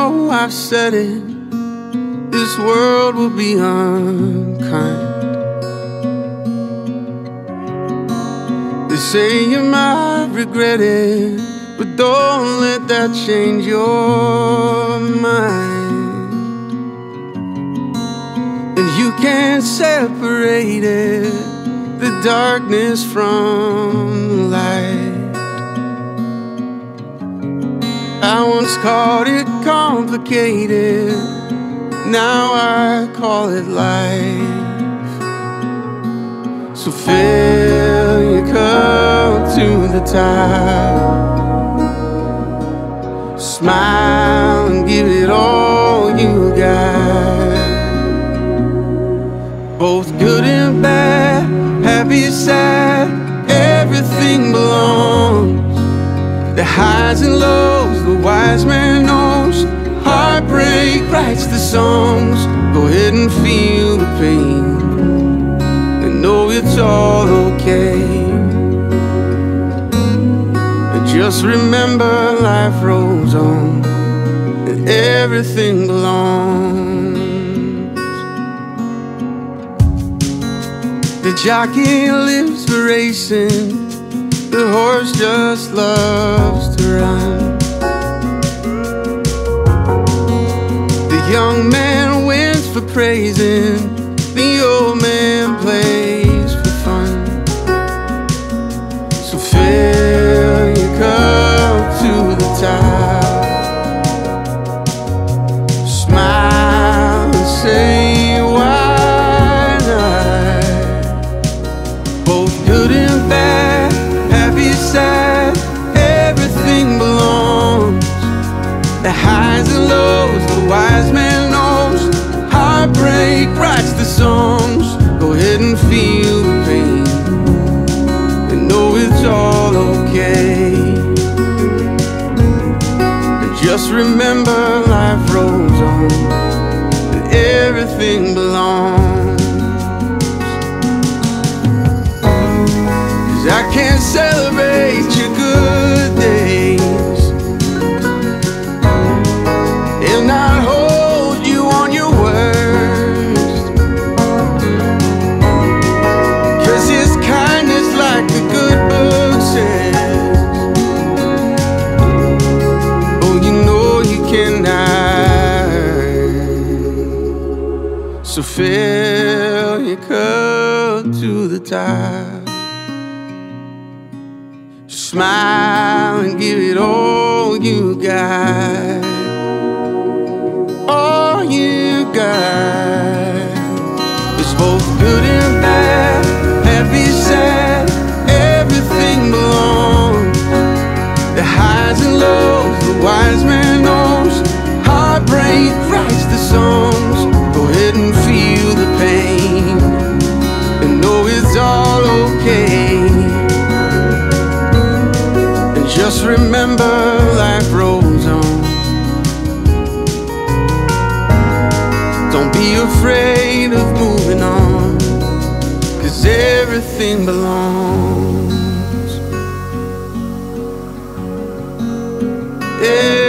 know I've said it, this world will be unkind. They say you might regret it, but don't let that change your mind. And you can't separate it, the darkness from the light. I once called it complicated, now I call it life. So fill your cup to the top, smile and give it all you got. Both good and bad, happy, sad, everything belongs. The highs and lows, the wise man knows. Heartbreak writes the songs. Go ahead and feel the pain and know it's all okay. And just remember life rolls on and everything belongs. The jockey lives for racing, the horse just loves to run. The young man wins for praising, the old man plays for fun. So fill your cup to the top, smile and say why not. Both good and bad, happy, sad, everything belongs. The highs and lows, the wise man knows. Heartbreak writes the songs. Go ahead and feel the pain and know it's all okay. And just remember life rolls on and everything belongs. 'Cause I can't celebrate your good days and not hold you on your worst. 'Cause His kindness, like the good book says, oh, you know you cannot. So fill your cup to the top, smile and give it all you got. All you got. It's both good and bad, happy, sad, everything belongs. The highs and lows, the wise man knows. Heartbreak writes the songs. Go ahead and feel the pain and know it's all okay. Just remember life rolls on. Don't be afraid of moving on, 'cause everything belongs.